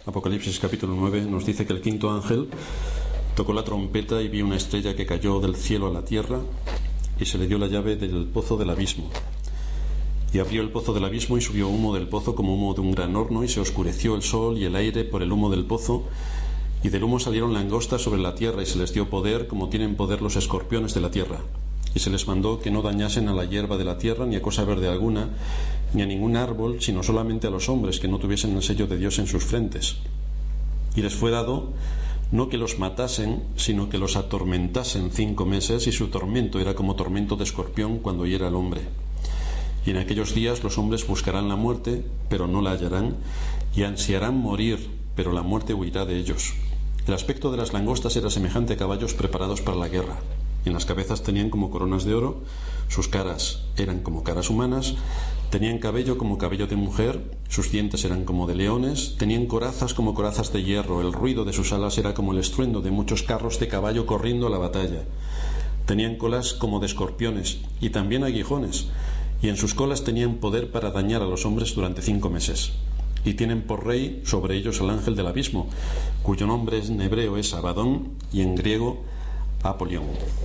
Apocalipsis capítulo 9 nos dice que el quinto ángel tocó la trompeta y vio una estrella que cayó del cielo a la tierra y se le dio la llave del pozo del abismo. Y abrió el pozo del abismo y subió humo del pozo como humo de un gran horno, y se oscureció el sol y el aire por el humo del pozo, y del humo salieron langostas sobre la tierra, y se les dio poder como tienen poder los escorpiones de la tierra. Y se les mandó que no dañasen a la hierba de la tierra, ni a cosa verde alguna, ni a ningún árbol, sino solamente a los hombres, que no tuviesen el sello de Dios en sus frentes. Y les fue dado no que los matasen, sino que los atormentasen 5 meses, y su tormento era como tormento de escorpión cuando hiera al hombre. Y en aquellos días los hombres buscarán la muerte, pero no la hallarán, y ansiarán morir, pero la muerte huirá de ellos. El aspecto de las langostas era semejante a caballos preparados para la guerra. En las cabezas tenían como coronas de oro, sus caras eran como caras humanas, tenían cabello como cabello de mujer, sus dientes eran como de leones, tenían corazas como corazas de hierro, el ruido de sus alas era como el estruendo de muchos carros de caballo corriendo a la batalla. Tenían colas como de escorpiones y también aguijones, y en sus colas tenían poder para dañar a los hombres durante 5 meses. Y tienen por rey sobre ellos al ángel del abismo, cuyo nombre en hebreo es Abadón y en griego Apolión.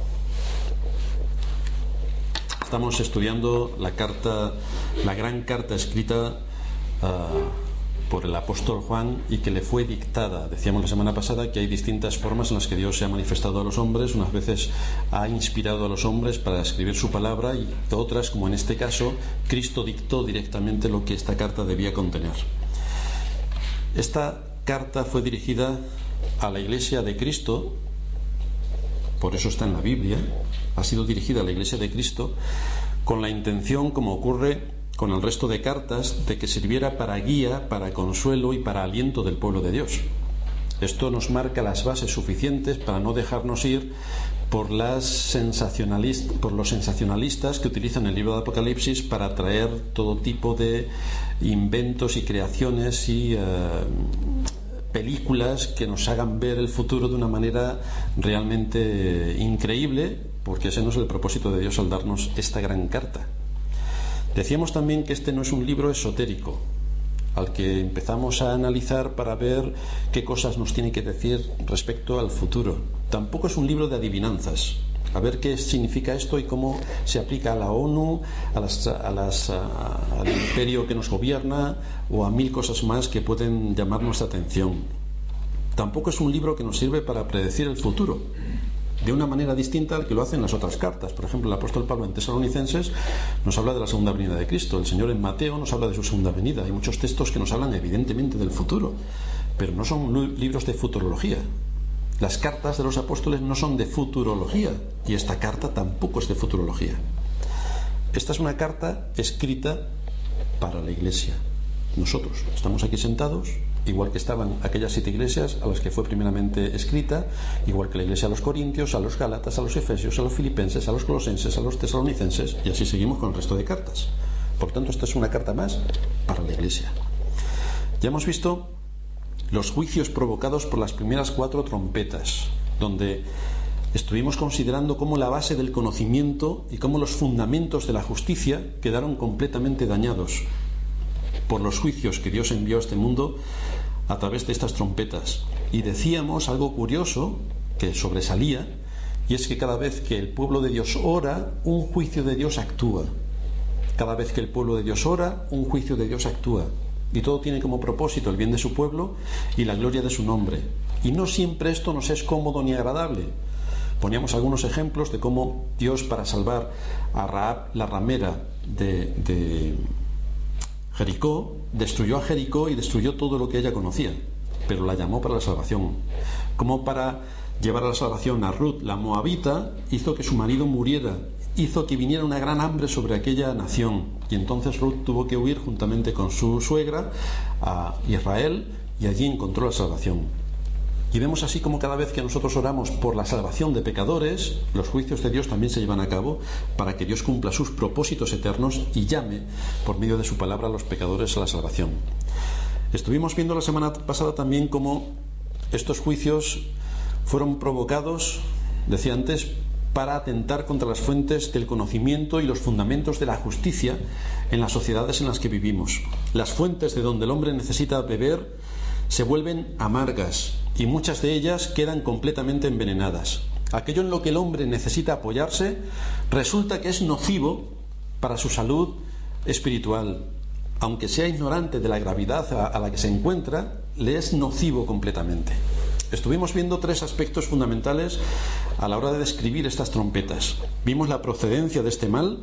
Estamos estudiando la gran carta escrita por el apóstol Juan y que le fue dictada. Decíamos la semana pasada que hay distintas formas en las que Dios se ha manifestado a los hombres. Unas veces ha inspirado a los hombres para escribir su palabra, y otras, como en este caso, Cristo dictó directamente lo que esta carta debía contener. Esta carta fue dirigida a la Iglesia de Cristo, por eso está en la Biblia. Ha sido dirigida a la Iglesia de Cristo con la intención, como ocurre con el resto de cartas, de que sirviera para guía, para consuelo y para aliento del pueblo de Dios. Esto nos marca las bases suficientes para no dejarnos ir por los sensacionalistas que utilizan el libro de Apocalipsis para traer todo tipo de inventos y creaciones y películas que nos hagan ver el futuro de una manera realmente increíble, porque ese no es el propósito de Dios al darnos esta gran carta. Decíamos también que este no es un libro esotérico al que empezamos a analizar para ver qué cosas nos tiene que decir respecto al futuro. Tampoco es un libro de adivinanzas, a ver qué significa esto y cómo se aplica a la ONU, al imperio que nos gobierna, o a 1000 cosas más que pueden llamar nuestra atención. Tampoco es un libro que nos sirve para predecir el futuro de una manera distinta al que lo hacen las otras cartas. Por ejemplo, el apóstol Pablo en Tesalonicenses nos habla de la segunda venida de Cristo. El Señor en Mateo nos habla de su segunda venida. Hay muchos textos que nos hablan evidentemente del futuro, pero no son libros de futurología. Las cartas de los apóstoles no son de futurología, y esta carta tampoco es de futurología. Esta es una carta escrita para la Iglesia. Nosotros estamos aquí sentados, igual que estaban aquellas 7 iglesias a las que fue primeramente escrita, igual que la iglesia a los corintios, a los gálatas, a los efesios, a los filipenses, a los colosenses, a los tesalonicenses, y así seguimos con el resto de cartas. Por tanto, esta es una carta más para la iglesia. Ya hemos visto los juicios provocados por las primeras 4 trompetas, donde estuvimos considerando cómo la base del conocimiento y cómo los fundamentos de la justicia quedaron completamente dañados por los juicios que Dios envió a este mundo a través de estas trompetas. Y decíamos algo curioso que sobresalía, y es que cada vez que el pueblo de Dios ora, un juicio de Dios actúa. Cada vez que el pueblo de Dios ora, un juicio de Dios actúa. Y todo tiene como propósito el bien de su pueblo y la gloria de su nombre. Y no siempre esto nos es cómodo ni agradable. Poníamos algunos ejemplos de cómo Dios, para salvar a Rahab, la ramera de Jericó, destruyó a Jericó y destruyó todo lo que ella conocía, pero la llamó para la salvación. Como para llevar a la salvación a Ruth, la moabita, hizo que su marido muriera, hizo que viniera una gran hambre sobre aquella nación, y entonces Ruth tuvo que huir juntamente con su suegra a Israel, y allí encontró la salvación. Y vemos así como cada vez que nosotros oramos por la salvación de pecadores, los juicios de Dios también se llevan a cabo para que Dios cumpla sus propósitos eternos y llame por medio de su palabra a los pecadores a la salvación. Estuvimos viendo la semana pasada también cómo estos juicios fueron provocados, decía antes, para atentar contra las fuentes del conocimiento y los fundamentos de la justicia en las sociedades en las que vivimos. Las fuentes de donde el hombre necesita beber se vuelven amargas y muchas de ellas quedan completamente envenenadas. Aquello en lo que el hombre necesita apoyarse resulta que es nocivo para su salud espiritual. Aunque sea ignorante de la gravedad a la que se encuentra, le es nocivo completamente. Estuvimos viendo 3 aspectos fundamentales a la hora de describir estas trompetas. Vimos la procedencia de este mal,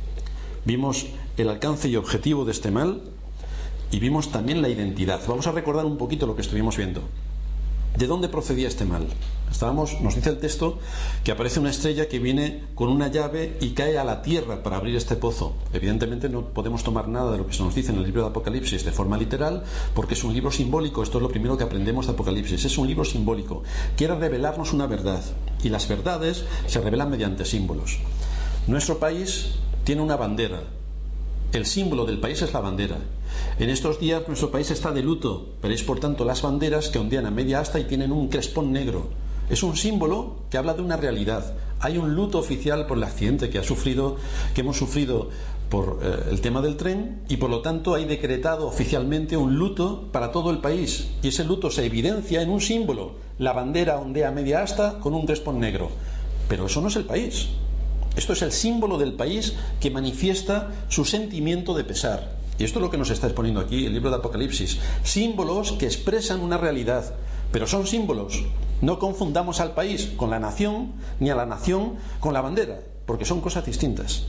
vimos el alcance y objetivo de este mal y vimos también la identidad. Vamos a recordar un poquito lo que estuvimos viendo. ¿De dónde procedía este mal? Nos dice el texto que aparece una estrella que viene con una llave y cae a la tierra para abrir este pozo. Evidentemente no podemos tomar nada de lo que se nos dice en el libro de Apocalipsis de forma literal, porque es un libro simbólico. Esto es lo primero que aprendemos de Apocalipsis. Es un libro simbólico. Quiere revelarnos una verdad, y las verdades se revelan mediante símbolos. Nuestro país tiene una bandera. El símbolo del país es la bandera. En estos días nuestro país está de luto. Veréis por tanto las banderas que ondean a media asta y tienen un crespón negro. Es un símbolo que habla de una realidad. Hay un luto oficial por el accidente que hemos sufrido por el tema del tren, y por lo tanto hay decretado oficialmente un luto para todo el país, y ese luto se evidencia en un símbolo. La bandera ondea a media asta con un crespón negro. Pero eso no es el país. Esto es el símbolo del país que manifiesta su sentimiento de pesar. Y esto es lo que nos está exponiendo aquí el libro de Apocalipsis. Símbolos que expresan una realidad, pero son símbolos. No confundamos al país con la nación, ni a la nación con la bandera, porque son cosas distintas.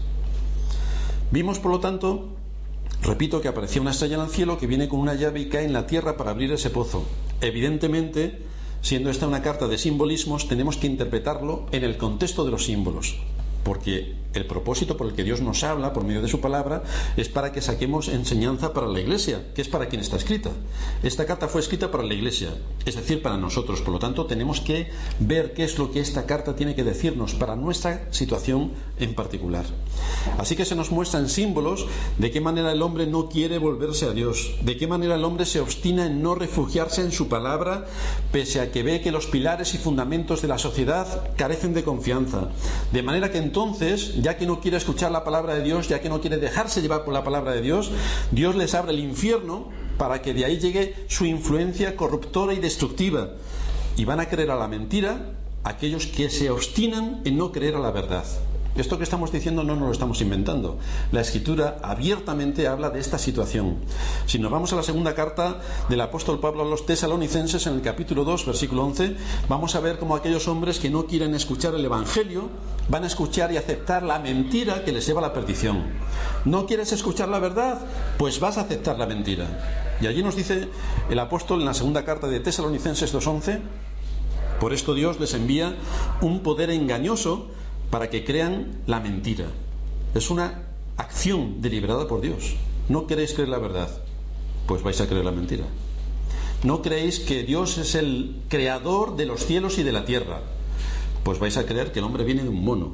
Vimos, por lo tanto, repito, que aparecía una estrella en el cielo que viene con una llave y cae en la tierra para abrir ese pozo. Evidentemente, siendo esta una carta de simbolismos, tenemos que interpretarlo en el contexto de los símbolos, porque el propósito por el que Dios nos habla por medio de su palabra es para que saquemos enseñanza para la Iglesia, que es para quien está escrita. Esta carta fue escrita para la Iglesia, es decir, para nosotros. Por lo tanto, tenemos que ver qué es lo que esta carta tiene que decirnos para nuestra situación en particular. Así que se nos muestran símbolos de qué manera el hombre no quiere volverse a Dios, de qué manera el hombre se obstina en no refugiarse en su palabra, pese a que ve que los pilares y fundamentos de la sociedad carecen de confianza. De manera que entonces, ya que no quiere escuchar la palabra de Dios, ya que no quiere dejarse llevar por la palabra de Dios, Dios les abre el infierno para que de ahí llegue su influencia corruptora y destructiva, y van a creer a la mentira aquellos que se obstinan en no creer a la verdad. Esto que estamos diciendo no nos lo estamos inventando. La Escritura abiertamente habla de esta situación. Si nos vamos a la segunda carta del apóstol Pablo a los Tesalonicenses, en el capítulo 2, versículo 11, vamos a ver cómo aquellos hombres que no quieren escuchar el Evangelio van a escuchar y aceptar la mentira que les lleva a la perdición. ¿No quieres escuchar la verdad? Pues vas a aceptar la mentira. Y allí nos dice el apóstol en la segunda carta de Tesalonicenses 2:11: por esto Dios les envía un poder engañoso para que crean la mentira. Es una acción deliberada por Dios. ¿No queréis creer la verdad? Pues vais a creer la mentira. ¿No creéis que Dios es el creador de los cielos y de la tierra? Pues vais a creer que el hombre viene de un mono.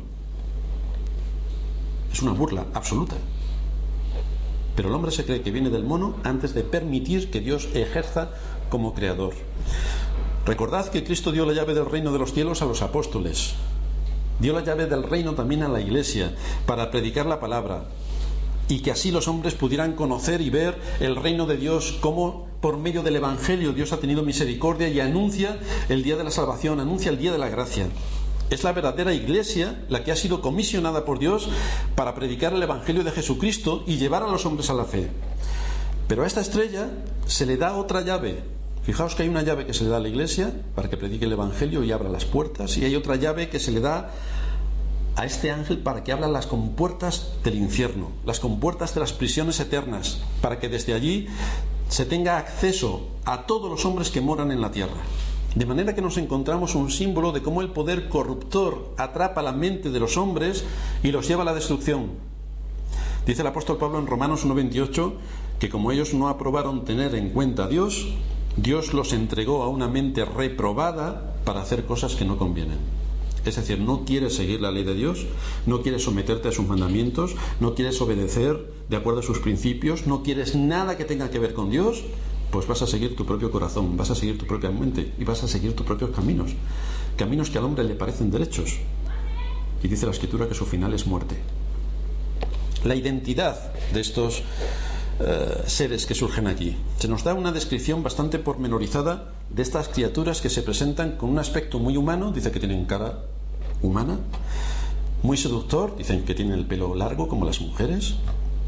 Es una burla absoluta. Pero el hombre se cree que viene del mono antes de permitir que Dios ejerza como creador. Recordad que Cristo dio la llave del reino de los cielos a los apóstoles. Dio la llave del reino también a la Iglesia para predicar la palabra, y que así los hombres pudieran conocer y ver el reino de Dios, cómo por medio del Evangelio Dios ha tenido misericordia y anuncia el día de la salvación, anuncia el día de la gracia. Es la verdadera Iglesia la que ha sido comisionada por Dios para predicar el Evangelio de Jesucristo y llevar a los hombres a la fe. Pero a esta estrella se le da otra llave. Fijaos que hay una llave que se le da a la Iglesia para que predique el Evangelio y abra las puertas, y hay otra llave que se le da a este ángel para que abra las compuertas del infierno, las compuertas de las prisiones eternas, para que desde allí se tenga acceso a todos los hombres que moran en la tierra. De manera que nos encontramos un símbolo de cómo el poder corruptor atrapa la mente de los hombres y los lleva a la destrucción. Dice el apóstol Pablo en Romanos 1:28 que como ellos no aprobaron tener en cuenta a Dios, Dios los entregó a una mente reprobada para hacer cosas que no convienen. Es decir, no quieres seguir la ley de Dios, no quieres someterte a sus mandamientos, no quieres obedecer de acuerdo a sus principios, no quieres nada que tenga que ver con Dios, pues vas a seguir tu propio corazón, vas a seguir tu propia mente y vas a seguir tus propios caminos, caminos que al hombre le parecen derechos. Y dice la Escritura que su final es muerte. La identidad de estos seres que surgen aquí. Se nos da una descripción bastante pormenorizada de estas criaturas que se presentan con un aspecto muy humano. Dice que tienen cara humana, muy seductor, dicen que tienen el pelo largo como las mujeres,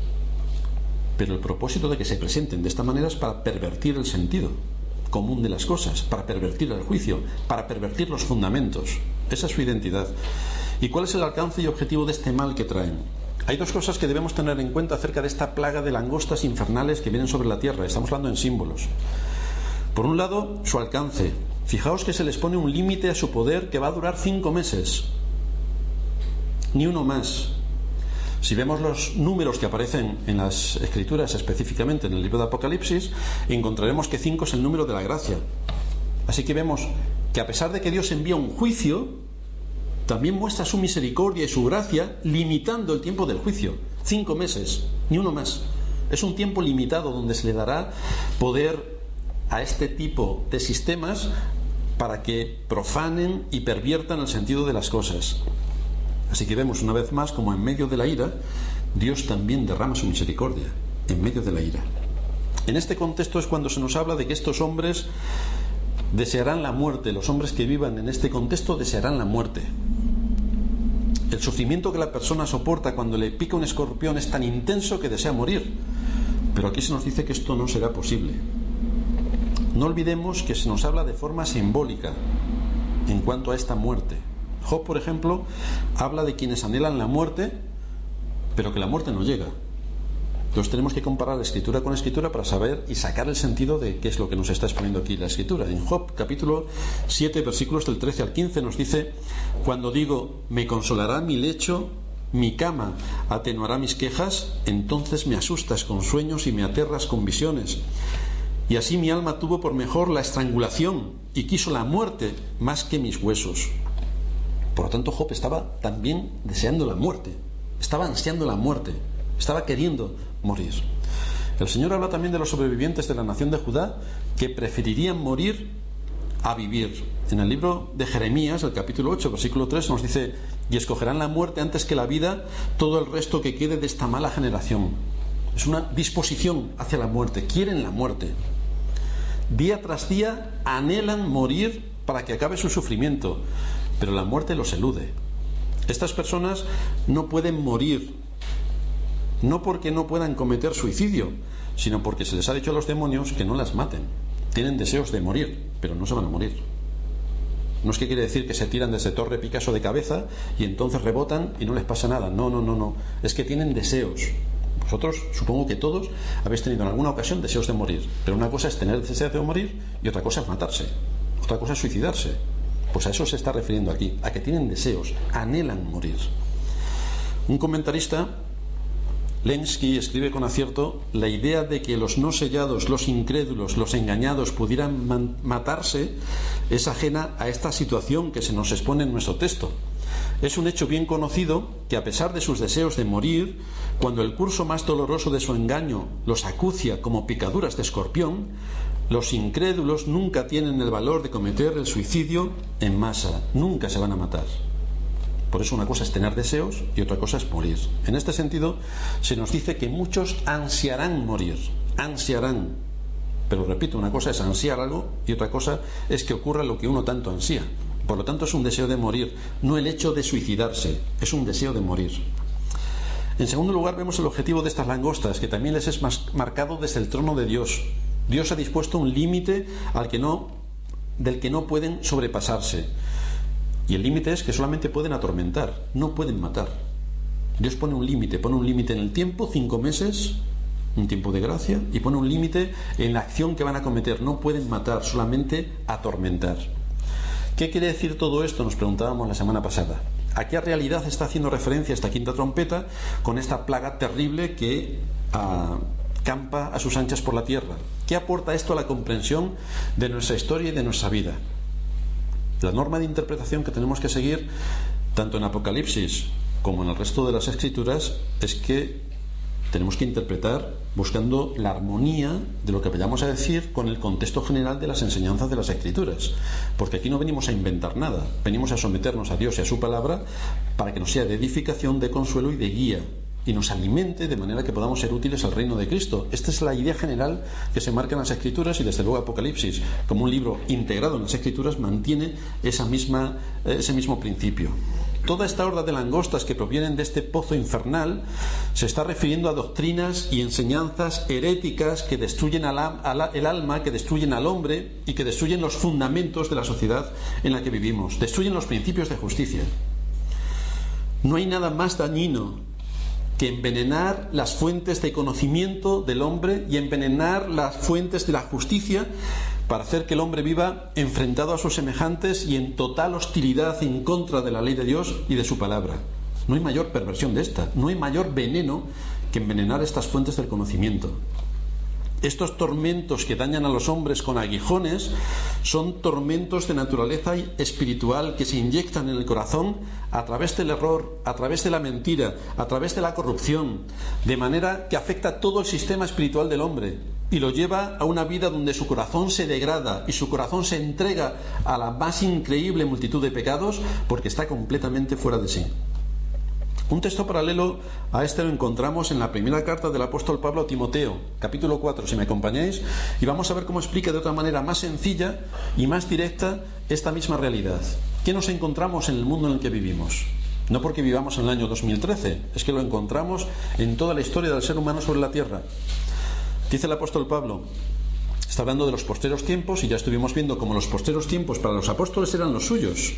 pero el propósito de que se presenten de esta manera es para pervertir el sentido común de las cosas, para pervertir el juicio, para pervertir los fundamentos. Esa es su identidad. ¿Y cuál es el alcance y objetivo de este mal que traen? Hay dos cosas que debemos tener en cuenta acerca de esta plaga de langostas infernales que vienen sobre la tierra. Estamos hablando en símbolos. Por un lado, su alcance. Fijaos que se les pone un límite a su poder que va a durar 5 meses. Ni uno más. Si vemos los números que aparecen en las Escrituras, específicamente en el libro de Apocalipsis, encontraremos que 5 es el número de la gracia. Así que vemos que a pesar de que Dios envía un juicio, también muestra su misericordia y su gracia limitando el tiempo del juicio. 5 meses, ni uno más. Es un tiempo limitado donde se le dará poder a este tipo de sistemas para que profanen y perviertan el sentido de las cosas. Así que vemos una vez más como en medio de la ira, Dios también derrama su misericordia, en medio de la ira. En este contexto es cuando se nos habla de que estos hombres desearán la muerte. Los hombres que vivan en este contexto desearán la muerte. El sufrimiento que la persona soporta cuando le pica un escorpión es tan intenso que desea morir. Pero aquí se nos dice que esto no será posible. No olvidemos que se nos habla de forma simbólica en cuanto a esta muerte. Job, por ejemplo, habla de quienes anhelan la muerte, pero que la muerte no llega. Entonces tenemos que comparar escritura con escritura para saber y sacar el sentido de qué es lo que nos está exponiendo aquí la escritura. En Job, capítulo 7, versículos del 13 al 15, nos dice: cuando digo, me consolará mi lecho, mi cama atenuará mis quejas, entonces me asustas con sueños y me aterras con visiones. Y así mi alma tuvo por mejor la estrangulación y quiso la muerte más que mis huesos. Por lo tanto, Job estaba también deseando la muerte, estaba ansiando la muerte, estaba queriendo morir. El Señor habla también de los sobrevivientes de la nación de Judá que preferirían morir a vivir. En el libro de Jeremías, el capítulo 8, versículo 3, nos dice: y escogerán la muerte antes que la vida todo el resto que quede de esta mala generación. Es una disposición hacia la muerte, quieren la muerte. Día tras día anhelan morir para que acabe su sufrimiento, pero la muerte los elude. Estas personas no pueden morir, no porque no puedan cometer suicidio, sino porque se les ha dicho a los demonios que no las maten. Tienen deseos de morir, pero no se van a morir. No es que quiere decir que se tiran desde Torre Picasso de cabeza y entonces rebotan y no les pasa nada. No. Es que tienen deseos. Vosotros, supongo que todos, habéis tenido en alguna ocasión deseos de morir. Pero una cosa es tener deseos de morir y otra cosa es matarse. Otra cosa es suicidarse. Pues a eso se está refiriendo aquí, a que tienen deseos, anhelan morir. Un comentarista, Lenski, escribe con acierto: la idea de que los no sellados, los incrédulos, los engañados pudieran matarse es ajena a esta situación que se nos expone en nuestro texto. Es un hecho bien conocido que, a pesar de sus deseos de morir, cuando el curso más doloroso de su engaño los acucia como picaduras de escorpión, los incrédulos nunca tienen el valor de cometer el suicidio en masa, nunca se van a matar. Por eso una cosa es tener deseos y otra cosa es morir. En este sentido, se nos dice que muchos ansiarán morir, ansiarán. Pero repito, una cosa es ansiar algo y otra cosa es que ocurra lo que uno tanto ansía. Por lo tanto, es un deseo de morir, no el hecho de suicidarse, es un deseo de morir. En segundo lugar, vemos el objetivo de estas langostas, que también les es marcado desde el trono de Dios. Dios ha dispuesto un límite del que no pueden sobrepasarse. Y el límite es que solamente pueden atormentar, no pueden matar. Dios pone un límite en el tiempo, 5 meses, un tiempo de gracia, y pone un límite en la acción que van a cometer. No pueden matar, solamente atormentar. ¿Qué quiere decir todo esto? Nos preguntábamos la semana pasada. ¿A qué realidad está haciendo referencia esta quinta trompeta con esta plaga terrible que campa a sus anchas por la tierra? ¿Qué aporta esto a la comprensión de nuestra historia y de nuestra vida? La norma de interpretación que tenemos que seguir, tanto en Apocalipsis como en el resto de las Escrituras, es que tenemos que interpretar buscando la armonía de lo que vayamos a decir con el contexto general de las enseñanzas de las Escrituras, porque aquí no venimos a inventar nada, venimos a someternos a Dios y a su palabra para que nos sea de edificación, de consuelo y de guía y nos alimente de manera que podamos ser útiles al reino de Cristo. Esta es la idea general que se marca en las Escrituras, y desde luego Apocalipsis, como un libro integrado en las Escrituras, mantiene ese mismo principio. Toda esta horda de langostas que provienen de este pozo infernal se está refiriendo a doctrinas y enseñanzas heréticas que destruyen el alma, que destruyen al hombre y que destruyen los fundamentos de la sociedad en la que vivimos, destruyen los principios de justicia. No hay nada más dañino que envenenar las fuentes de conocimiento del hombre y envenenar las fuentes de la justicia para hacer que el hombre viva enfrentado a sus semejantes y en total hostilidad en contra de la ley de Dios y de su palabra. No hay mayor perversión de esta, no hay mayor veneno que envenenar estas fuentes del conocimiento. Estos tormentos que dañan a los hombres con aguijones son tormentos de naturaleza espiritual que se inyectan en el corazón a través del error, a través de la mentira, a través de la corrupción, de manera que afecta todo el sistema espiritual del hombre y lo lleva a una vida donde su corazón se degrada y su corazón se entrega a la más increíble multitud de pecados porque está completamente fuera de sí. Un texto paralelo a este lo encontramos en la primera carta del apóstol Pablo a Timoteo, capítulo 4, si me acompañáis, y vamos a ver cómo explica de otra manera más sencilla y más directa esta misma realidad. ¿Qué nos encontramos en el mundo en el que vivimos? No porque vivamos en el año 2013, es que lo encontramos en toda la historia del ser humano sobre la tierra. Dice el apóstol Pablo, está hablando de los postreros tiempos, y ya estuvimos viendo cómo los postreros tiempos para los apóstoles eran los suyos.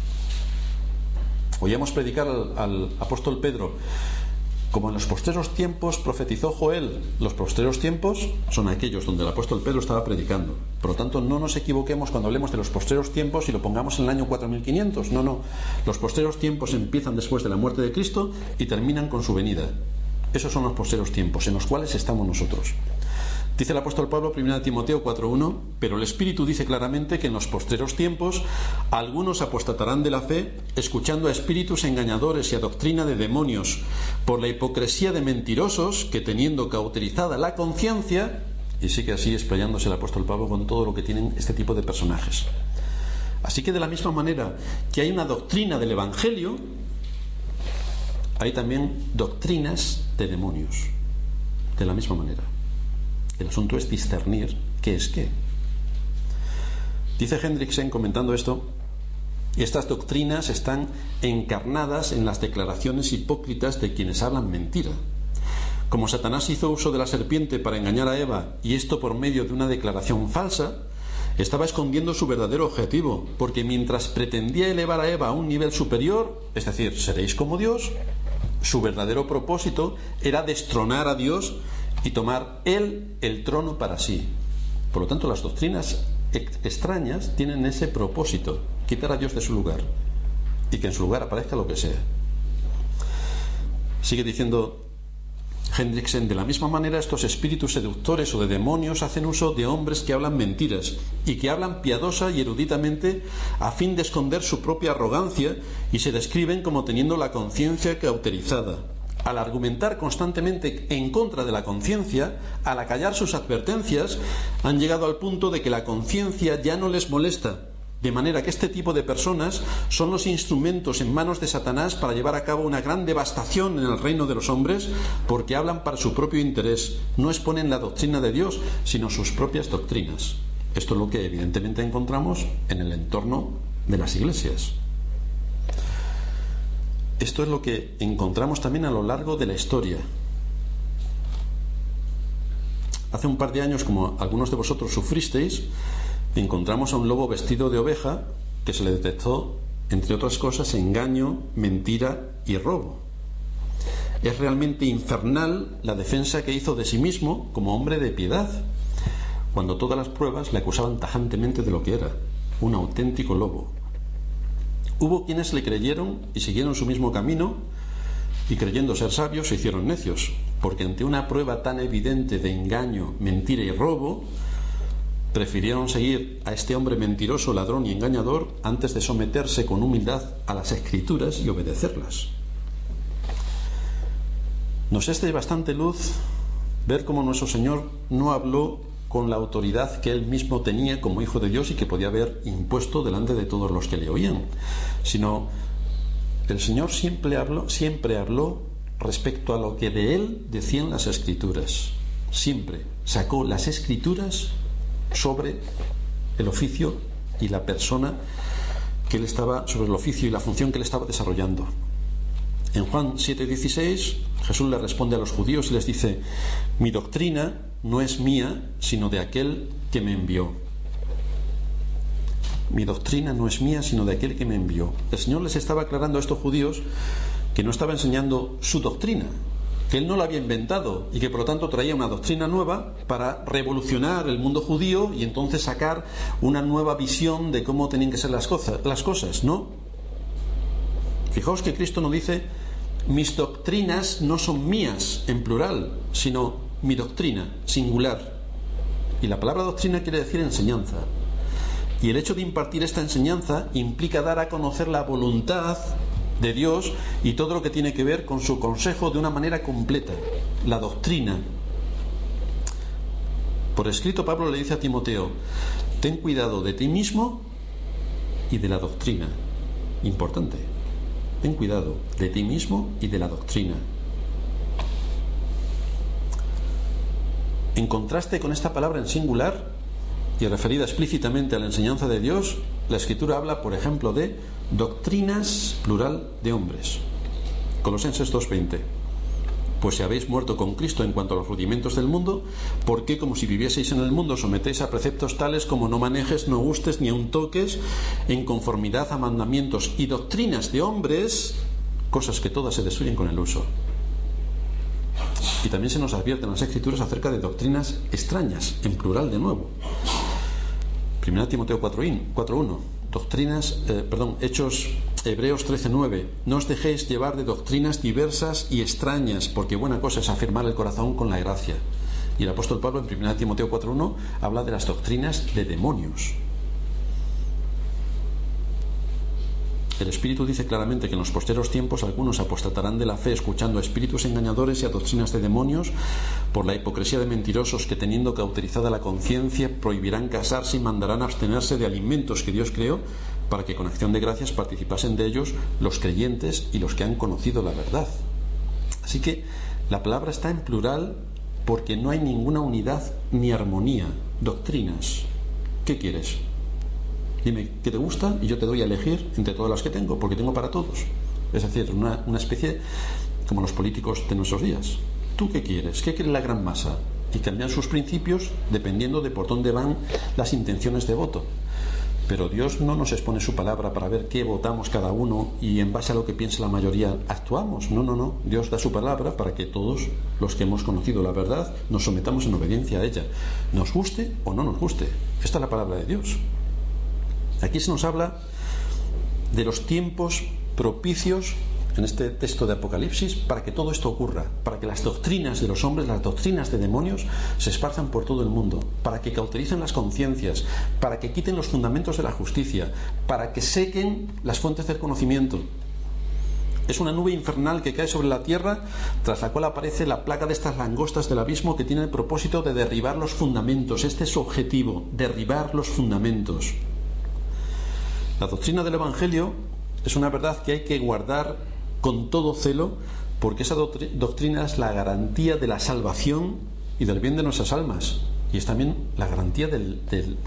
Oíamos predicar al apóstol Pedro, como en los postreros tiempos profetizó Joel. Los postreros tiempos son aquellos donde el apóstol Pedro estaba predicando. Por lo tanto, no nos equivoquemos cuando hablemos de los postreros tiempos y lo pongamos en el año 4500. No. Los postreros tiempos empiezan después de la muerte de Cristo y terminan con su venida. Esos son los postreros tiempos en los cuales estamos nosotros. Dice el apóstol Pablo, 1 Timoteo 4:1, pero el Espíritu dice claramente que en los postreros tiempos algunos apostatarán de la fe, escuchando a espíritus engañadores y a doctrina de demonios, por la hipocresía de mentirosos que, teniendo cauterizada la conciencia, y sigue así explayándose el apóstol Pablo con todo lo que tienen este tipo de personajes. Así que de la misma manera que hay una doctrina del Evangelio, hay también doctrinas de demonios, de la misma manera. El asunto es discernir qué es qué. Dice Hendriksen, comentando esto, estas doctrinas están encarnadas en las declaraciones hipócritas de quienes hablan mentira. Como Satanás hizo uso de la serpiente para engañar a Eva, y esto por medio de una declaración falsa, estaba escondiendo su verdadero objetivo, porque mientras pretendía elevar a Eva a un nivel superior, es decir, seréis como Dios, su verdadero propósito era destronar a Dios y tomar él el trono para sí. Por lo tanto, las doctrinas extrañas tienen ese propósito, quitar a Dios de su lugar y que en su lugar aparezca lo que sea. Sigue diciendo Hendriksen, de la misma manera estos espíritus seductores o de demonios hacen uso de hombres que hablan mentiras y que hablan piadosa y eruditamente a fin de esconder su propia arrogancia, y se describen como teniendo la conciencia cauterizada. Al argumentar constantemente en contra de la conciencia, al acallar sus advertencias, han llegado al punto de que la conciencia ya no les molesta, de manera que este tipo de personas son los instrumentos en manos de Satanás para llevar a cabo una gran devastación en el reino de los hombres, porque hablan para su propio interés, no exponen la doctrina de Dios, sino sus propias doctrinas. Esto es lo que evidentemente encontramos en el entorno de las iglesias. Esto es lo que encontramos también a lo largo de la historia. Hace un par de años, como algunos de vosotros sufristeis, encontramos a un lobo vestido de oveja que se le detectó, entre otras cosas, engaño, mentira y robo. Es realmente infernal la defensa que hizo de sí mismo como hombre de piedad, cuando todas las pruebas le acusaban tajantemente de lo que era, un auténtico lobo. Hubo quienes le creyeron y siguieron su mismo camino, y creyendo ser sabios se hicieron necios, porque ante una prueba tan evidente de engaño, mentira y robo, prefirieron seguir a este hombre mentiroso, ladrón y engañador antes de someterse con humildad a las Escrituras y obedecerlas. Nos es de bastante luz ver cómo nuestro Señor no habló con la autoridad que él mismo tenía como hijo de Dios y que podía haber impuesto delante de todos los que le oían, sino el Señor siempre habló respecto a lo que de él decían las Escrituras. Siempre sacó las Escrituras sobre el oficio y la persona que él estaba, sobre el oficio y la función que él estaba desarrollando. En Juan 7:16, Jesús le responde a los judíos y les dice: mi doctrina no es mía, sino de aquel que me envió. Mi doctrina no es mía, sino de aquel que me envió. El Señor les estaba aclarando a estos judíos que no estaba enseñando su doctrina, que él no la había inventado y que por lo tanto traía una doctrina nueva para revolucionar el mundo judío y entonces sacar una nueva visión de cómo tenían que ser las cosas, ¿no? Fijaos que Cristo no dice: mis doctrinas no son mías, en plural, sino mi doctrina, singular. Y la palabra doctrina quiere decir enseñanza. Y el hecho de impartir esta enseñanza implica dar a conocer la voluntad de Dios y todo lo que tiene que ver con su consejo de una manera completa, la doctrina. Por escrito, Pablo le dice a Timoteo: ten cuidado de ti mismo y de la doctrina. Importante. Ten cuidado de ti mismo y de la doctrina. En contraste con esta palabra en singular y referida explícitamente a la enseñanza de Dios, la Escritura habla, por ejemplo, de doctrinas, plural, de hombres. Colosenses 2:20. Pues si habéis muerto con Cristo en cuanto a los rudimentos del mundo, ¿por qué, como si vivieseis en el mundo, sometéis a preceptos tales como no manejes, no gustes, ni aun toques, en conformidad a mandamientos y doctrinas de hombres, cosas que todas se destruyen con el uso? Y también se nos advierte en las Escrituras acerca de doctrinas extrañas, en plural de nuevo. 1 Timoteo 4:1. Hechos Hebreos 13:9. No os dejéis llevar de doctrinas diversas y extrañas, porque buena cosa es afirmar el corazón con la gracia. Y el apóstol Pablo en 1 Timoteo 4:1 habla de las doctrinas de demonios. El Espíritu dice claramente que en los posteros tiempos algunos apostatarán de la fe escuchando a espíritus engañadores y a doctrinas de demonios, por la hipocresía de mentirosos que, teniendo cauterizada la conciencia, prohibirán casarse y mandarán abstenerse de alimentos que Dios creó, para que con acción de gracias participasen de ellos los creyentes y los que han conocido la verdad. Así que la palabra está en plural porque no hay ninguna unidad ni armonía. Doctrinas. ¿Qué quieres? Dime qué te gusta y yo te doy a elegir entre todas las que tengo, porque tengo para todos. Es decir, una especie como los políticos de nuestros días. ¿Tú qué quieres? ¿Qué quiere la gran masa? Y cambian sus principios dependiendo de por dónde van las intenciones de voto. Pero Dios no nos expone su palabra para ver qué votamos cada uno y en base a lo que piensa la mayoría actuamos. No. Dios da su palabra para que todos los que hemos conocido la verdad nos sometamos en obediencia a ella, nos guste o no nos guste. Esta es la palabra de Dios. Aquí se nos habla de los tiempos propicios en este texto de Apocalipsis para que todo esto ocurra, para que las doctrinas de los hombres, las doctrinas de demonios se esparzan por todo el mundo, para que cautericen las conciencias, para que quiten los fundamentos de la justicia, para que sequen las fuentes del conocimiento. Es una nube infernal que cae sobre la tierra, tras la cual aparece la plaga de estas langostas del abismo que tiene el propósito de derribar los fundamentos. Este es su objetivo, derribar los fundamentos. La doctrina del Evangelio es una verdad que hay que guardar con todo celo, porque esa doctrina es la garantía de la salvación y del bien de nuestras almas, y es también la garantía del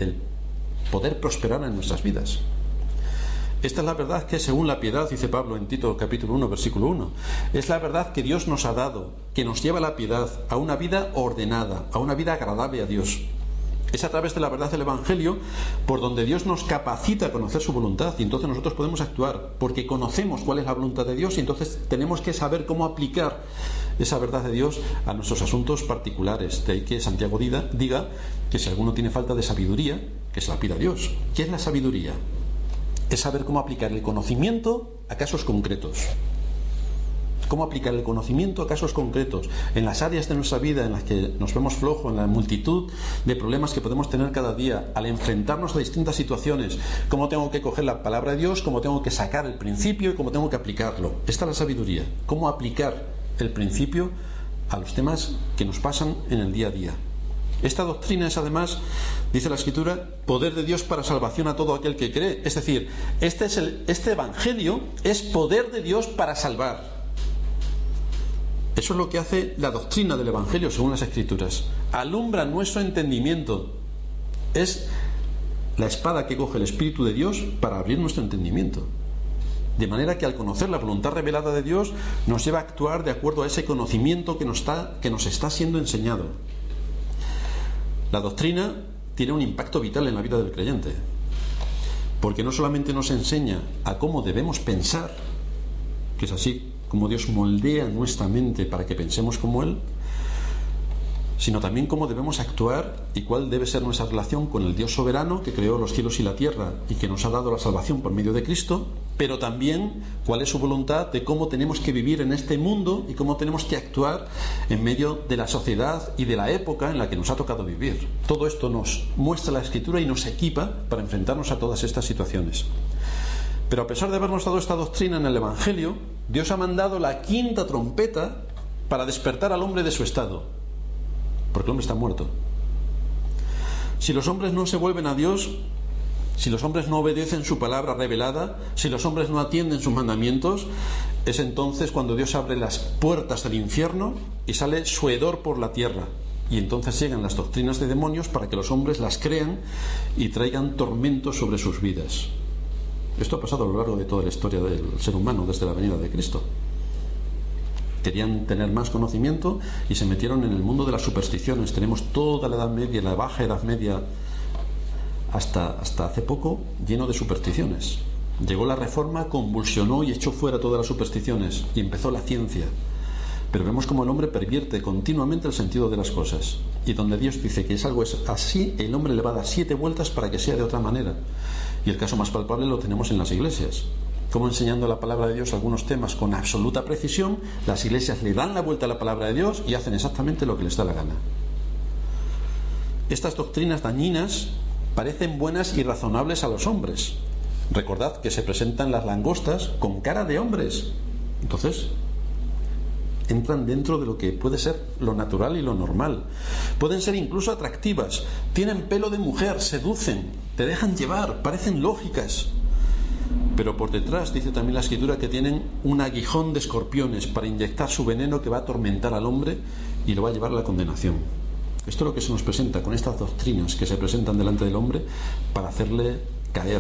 poder prosperar en nuestras vidas. Esta es la verdad que, según la piedad, dice Pablo en Tito capítulo 1 versículo 1, es la verdad que Dios nos ha dado, que nos lleva a la piedad, a una vida ordenada, a una vida agradable a Dios. Es a través de la verdad del Evangelio por donde Dios nos capacita a conocer su voluntad, y entonces nosotros podemos actuar porque conocemos cuál es la voluntad de Dios, y entonces tenemos que saber cómo aplicar esa verdad de Dios a nuestros asuntos particulares. De ahí que Santiago diga que si alguno tiene falta de sabiduría, que se la pida a Dios. ¿Qué es la sabiduría? Es saber cómo aplicar el conocimiento a casos concretos. Cómo aplicar el conocimiento a casos concretos, en las áreas de nuestra vida en las que nos vemos flojos, en la multitud de problemas que podemos tener cada día, al enfrentarnos a distintas situaciones. Cómo tengo que coger la palabra de Dios, cómo tengo que sacar el principio y cómo tengo que aplicarlo. Esta es la sabiduría. Cómo aplicar el principio a los temas que nos pasan en el día a día. Esta doctrina es, además, dice la Escritura, poder de Dios para salvación a todo aquel que cree. Es decir, este Evangelio es poder de Dios para salvar. Eso es lo que hace la doctrina del Evangelio según las Escrituras. Alumbra nuestro entendimiento. Es la espada que coge el Espíritu de Dios para abrir nuestro entendimiento. De manera que al conocer la voluntad revelada de Dios nos lleva a actuar de acuerdo a ese conocimiento que nos está siendo enseñado. La doctrina tiene un impacto vital en la vida del creyente, porque no solamente nos enseña a cómo debemos pensar, que es así como Dios moldea nuestra mente para que pensemos como Él, sino también cómo debemos actuar y cuál debe ser nuestra relación con el Dios soberano que creó los cielos y la tierra y que nos ha dado la salvación por medio de Cristo, pero también cuál es su voluntad de cómo tenemos que vivir en este mundo y cómo tenemos que actuar en medio de la sociedad y de la época en la que nos ha tocado vivir. Todo esto nos muestra la Escritura y nos equipa para enfrentarnos a todas estas situaciones. Pero a pesar de habernos dado esta doctrina en el Evangelio, Dios ha mandado la quinta trompeta para despertar al hombre de su estado, porque el hombre está muerto. Si los hombres no se vuelven a Dios, si los hombres no obedecen su palabra revelada, si los hombres no atienden sus mandamientos, es entonces cuando Dios abre las puertas del infierno y sale su hedor por la tierra. Y entonces llegan las doctrinas de demonios para que los hombres las crean y traigan tormentos sobre sus vidas. Esto ha pasado a lo largo de toda la historia del ser humano desde la venida de Cristo. Querían tener más conocimiento y se metieron en el mundo de las supersticiones. Tenemos toda la Edad Media, la Baja Edad Media, hasta hace poco, lleno de supersticiones. Llegó la Reforma, convulsionó y echó fuera todas las supersticiones y empezó la ciencia. Pero vemos cómo el hombre pervierte continuamente el sentido de las cosas. Y donde Dios dice que es algo así, el hombre le va a dar 7 vueltas para que sea de otra manera. Y el caso más palpable lo tenemos en las iglesias. Como enseñando la palabra de Dios algunos temas con absoluta precisión, las iglesias le dan la vuelta a la palabra de Dios y hacen exactamente lo que les da la gana. Estas doctrinas dañinas parecen buenas y razonables a los hombres. Recordad que se presentan las langostas con cara de hombres. Entonces, entran dentro de lo que puede ser lo natural y lo normal. Pueden ser incluso atractivas. Tienen pelo de mujer, seducen, te dejan llevar, parecen lógicas. Pero por detrás dice también la Escritura que tienen un aguijón de escorpiones para inyectar su veneno que va a atormentar al hombre y lo va a llevar a la condenación. Esto es lo que se nos presenta con estas doctrinas que se presentan delante del hombre para hacerle caer.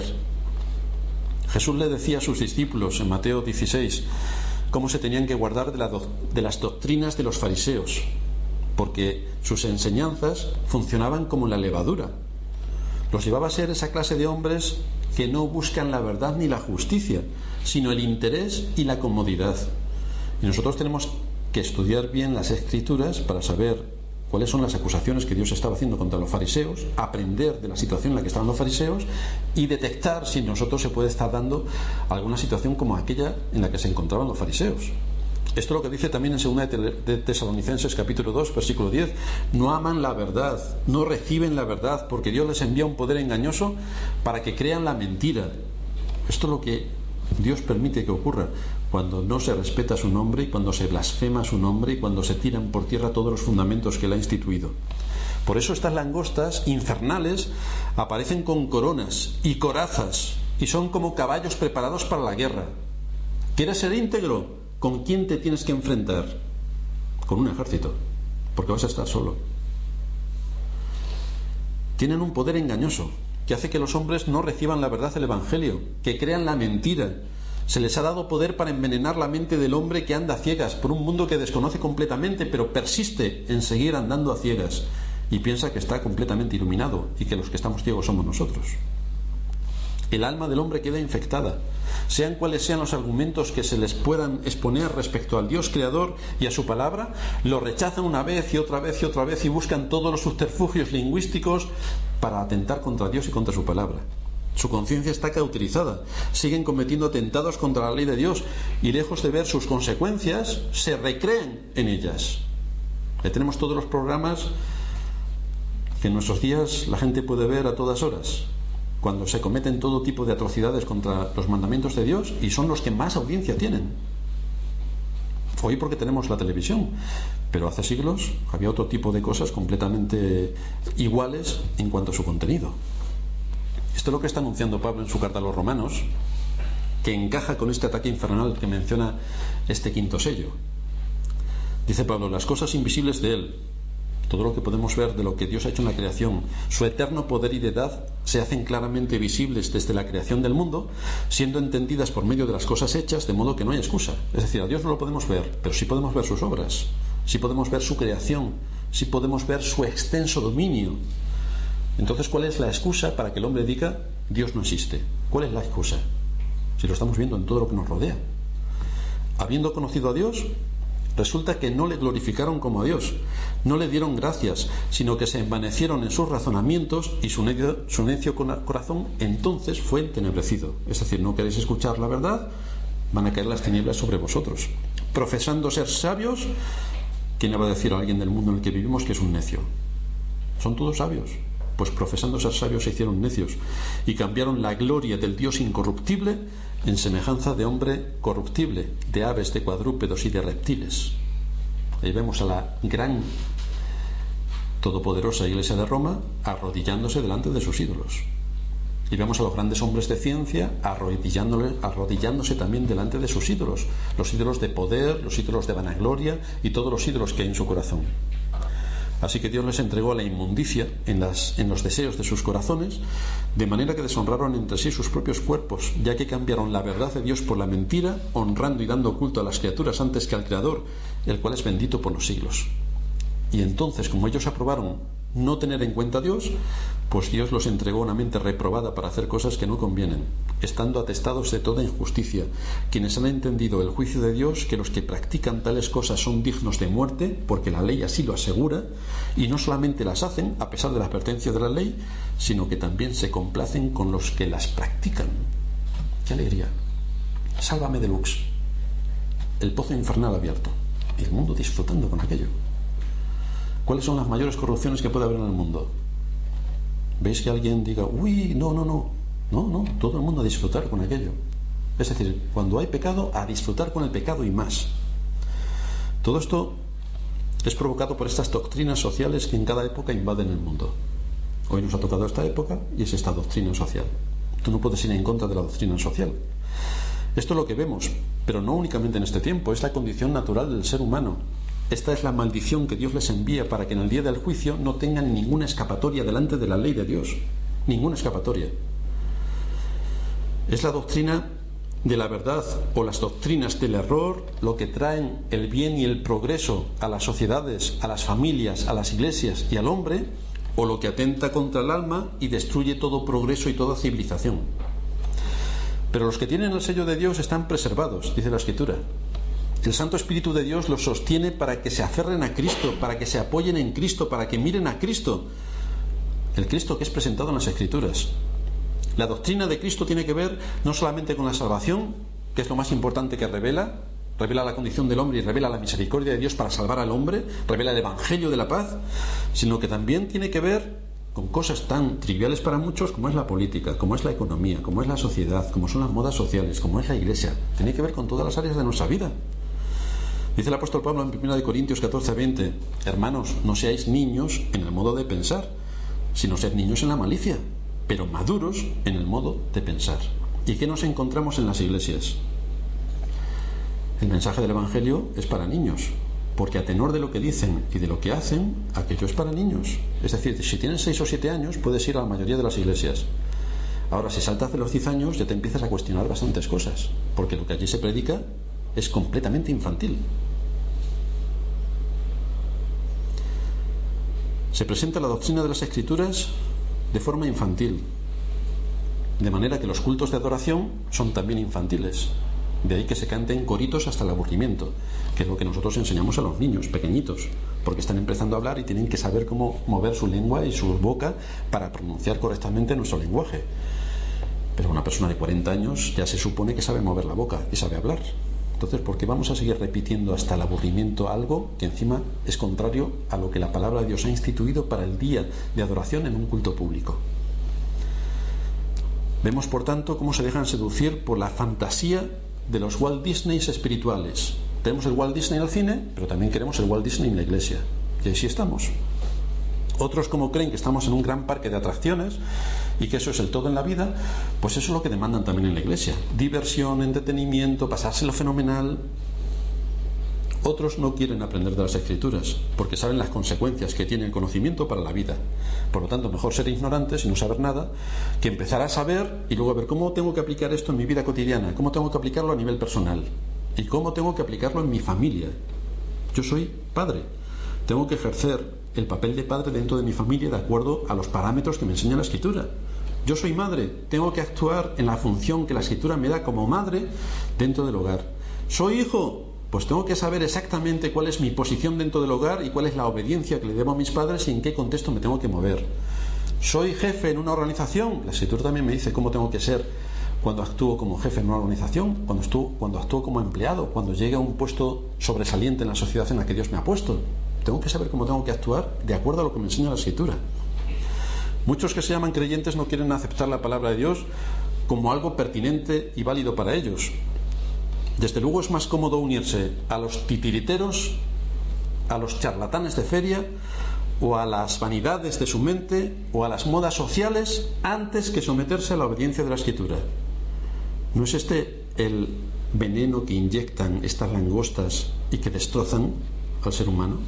Jesús le decía a sus discípulos en Mateo 16 cómo se tenían que guardar de las doctrinas de los fariseos, porque sus enseñanzas funcionaban como la levadura. Los llevaba a ser esa clase de hombres que no buscan la verdad ni la justicia, sino el interés y la comodidad. Y nosotros tenemos que estudiar bien las Escrituras para saber cuáles son las acusaciones que Dios estaba haciendo contra los fariseos, aprender de la situación en la que estaban los fariseos y detectar si en nosotros se puede estar dando alguna situación como aquella en la que se encontraban los fariseos. Esto es lo que dice también en 2 de Tesalonicenses capítulo 2 versículo 10. No aman la verdad, no reciben la verdad, porque Dios les envía un poder engañoso para que crean la mentira. Esto es lo que Dios permite que ocurra cuando no se respeta su nombre y cuando se blasfema su nombre y cuando se tiran por tierra todos los fundamentos que Él ha instituido. Por eso estas langostas infernales aparecen con coronas y corazas y son como caballos preparados para la guerra. ¿Quieres ser íntegro? ¿Con quién te tienes que enfrentar? Con un ejército, porque vas a estar solo. Tienen un poder engañoso que hace que los hombres no reciban la verdad del Evangelio, que crean la mentira. Se les ha dado poder para envenenar la mente del hombre que anda a ciegas por un mundo que desconoce completamente, pero persiste en seguir andando a ciegas y piensa que está completamente iluminado y que los que estamos ciegos somos nosotros. El alma del hombre queda infectada. Sean cuales sean los argumentos que se les puedan exponer respecto al Dios creador y a su palabra, lo rechazan una vez y otra vez y otra vez y buscan todos los subterfugios lingüísticos para atentar contra Dios y contra su palabra. Su conciencia está cauterizada, siguen cometiendo atentados contra la ley de Dios y lejos de ver sus consecuencias, se recreen en ellas. Ya tenemos todos los programas que en nuestros días la gente puede ver a todas horas, cuando se cometen todo tipo de atrocidades contra los mandamientos de Dios, y son los que más audiencia tienen. Hoy porque tenemos la televisión, pero hace siglos había otro tipo de cosas completamente iguales en cuanto a su contenido. Esto es lo que está anunciando Pablo en su carta a los Romanos, que encaja con este ataque infernal que menciona este quinto sello. Dice Pablo, las cosas invisibles de Él, todo lo que podemos ver de lo que Dios ha hecho en la creación, su eterno poder y deidad, se hacen claramente visibles desde la creación del mundo, siendo entendidas por medio de las cosas hechas, de modo que no hay excusa. Es decir, a Dios no lo podemos ver, pero sí podemos ver sus obras, sí podemos ver su creación, sí podemos ver su extenso dominio. Entonces, ¿cuál es la excusa para que el hombre diga Dios no existe? ¿Cuál es la excusa? Si lo estamos viendo en todo lo que nos rodea. Habiendo conocido a Dios, resulta que no le glorificaron como a Dios, no le dieron gracias, sino que se envanecieron en sus razonamientos y su necio corazón entonces fue entenebrecido. Es decir, no queréis escuchar la verdad, van a caer las tinieblas sobre vosotros. Profesando ser sabios, ¿quién le va a decir a alguien del mundo en el que vivimos que es un necio? Son todos sabios. Pues profesando ser sabios se hicieron necios y cambiaron la gloria del Dios incorruptible en semejanza de hombre corruptible, de aves, de cuadrúpedos y de reptiles. Ahí vemos a la gran todopoderosa Iglesia de Roma arrodillándose delante de sus ídolos. Y vemos a los grandes hombres de ciencia arrodillándose también delante de sus ídolos, los ídolos de poder, los ídolos de vanagloria y todos los ídolos que hay en su corazón. Así que Dios les entregó a la inmundicia en los deseos de sus corazones, de manera que deshonraron entre sí sus propios cuerpos, ya que cambiaron la verdad de Dios por la mentira, honrando y dando culto a las criaturas antes que al Creador, el cual es bendito por los siglos. Y entonces, como ellos aprobaron no tener en cuenta a Dios, pues Dios los entregó a una mente reprobada para hacer cosas que no convienen, estando atestados de toda injusticia, quienes han entendido el juicio de Dios, que los que practican tales cosas son dignos de muerte, porque la ley así lo asegura, y no solamente las hacen a pesar de la advertencia de la ley, sino que también se complacen con los que las practican. ¡Qué alegría! Sálvame deluxe. El pozo infernal abierto, y el mundo disfrutando con aquello. ¿Cuáles son las mayores corrupciones que puede haber en el mundo? ¿Veis que alguien diga, uy, no, todo el mundo a disfrutar con aquello? Es decir, cuando hay pecado, a disfrutar con el pecado y más. Todo esto es provocado por estas doctrinas sociales que en cada época invaden el mundo. Hoy nos ha tocado esta época y es esta doctrina social. Tú no puedes ir en contra de la doctrina social. Esto es lo que vemos, pero no únicamente en este tiempo, es la condición natural del ser humano. Esta es la maldición que Dios les envía para que en el día del juicio no tengan ninguna escapatoria delante de la ley de Dios. Ninguna escapatoria. Es la doctrina de la verdad o las doctrinas del error lo que traen el bien y el progreso a las sociedades, a las familias, a las iglesias y al hombre, o lo que atenta contra el alma y destruye todo progreso y toda civilización. Pero los que tienen el sello de Dios están preservados, dice la Escritura. El Santo Espíritu de Dios los sostiene para que se aferren a Cristo, para que se apoyen en Cristo, para que miren a Cristo, el Cristo que es presentado en las Escrituras. La doctrina de Cristo tiene que ver no solamente con la salvación, que es lo más importante que revela la condición del hombre y revela la misericordia de Dios para salvar al hombre, revela el Evangelio de la paz, sino que también tiene que ver con cosas tan triviales para muchos como es la política, como es la economía, como es la sociedad, como son las modas sociales, como es la iglesia. Tiene que ver con todas las áreas de nuestra vida. Dice el apóstol Pablo en 1 Corintios 14:20, hermanos, no seáis niños en el modo de pensar, sino sed niños en la malicia, pero maduros en el modo de pensar. ¿Y qué nos encontramos en las iglesias? El mensaje del Evangelio es para niños, porque a tenor de lo que dicen y de lo que hacen, aquello es para niños. Es decir, si tienes 6 o 7 años, puedes ir a la mayoría de las iglesias. Ahora, si saltas de los 10 años, ya te empiezas a cuestionar bastantes cosas, porque lo que allí se predica es completamente infantil. Se presenta la doctrina de las Escrituras de forma infantil, de manera que los cultos de adoración son también infantiles. De ahí que se canten coritos hasta el aburrimiento, que es lo que nosotros enseñamos a los niños pequeñitos, porque están empezando a hablar y tienen que saber cómo mover su lengua y su boca para pronunciar correctamente nuestro lenguaje. Pero una persona de 40 años ya se supone que sabe mover la boca y sabe hablar. Entonces, ¿por qué vamos a seguir repitiendo hasta el aburrimiento algo que encima es contrario a lo que la palabra de Dios ha instituido para el día de adoración en un culto público? Vemos, por tanto, cómo se dejan seducir por la fantasía de los Walt Disneys espirituales. Tenemos el Walt Disney en el cine, pero también queremos el Walt Disney en la iglesia. Y ahí sí estamos. Otros, como creen que estamos en un gran parque de atracciones y que eso es el todo en la vida, pues eso es lo que demandan también en la iglesia. Diversión, entretenimiento, pasárselo fenomenal. Otros no quieren aprender de las Escrituras porque saben las consecuencias que tiene el conocimiento para la vida. Por lo tanto, mejor ser ignorantes y no saber nada que empezar a saber y luego a ver cómo tengo que aplicar esto en mi vida cotidiana, cómo tengo que aplicarlo a nivel personal y cómo tengo que aplicarlo en mi familia. Yo soy padre, tengo que ejercer el papel de padre dentro de mi familia de acuerdo a los parámetros que me enseña la Escritura. Yo soy madre, tengo que actuar en la función que la Escritura me da como madre dentro del hogar. Soy hijo, pues tengo que saber exactamente cuál es mi posición dentro del hogar y cuál es la obediencia que le debo a mis padres y en qué contexto me tengo que mover. Soy jefe en una organización, la Escritura también me dice cómo tengo que ser cuando actúo como jefe en una organización, cuando actúo como empleado, cuando llegue a un puesto sobresaliente en la sociedad en la que Dios me ha puesto. Tengo que saber cómo tengo que actuar de acuerdo a lo que me enseña la Escritura. Muchos que se llaman creyentes no quieren aceptar la palabra de Dios como algo pertinente y válido para ellos. Desde luego es más cómodo unirse a los titiriteros, a los charlatanes de feria o a las vanidades de su mente o a las modas sociales antes que someterse a la obediencia de la Escritura. ¿No es este el veneno que inyectan estas langostas y que destrozan al ser humano?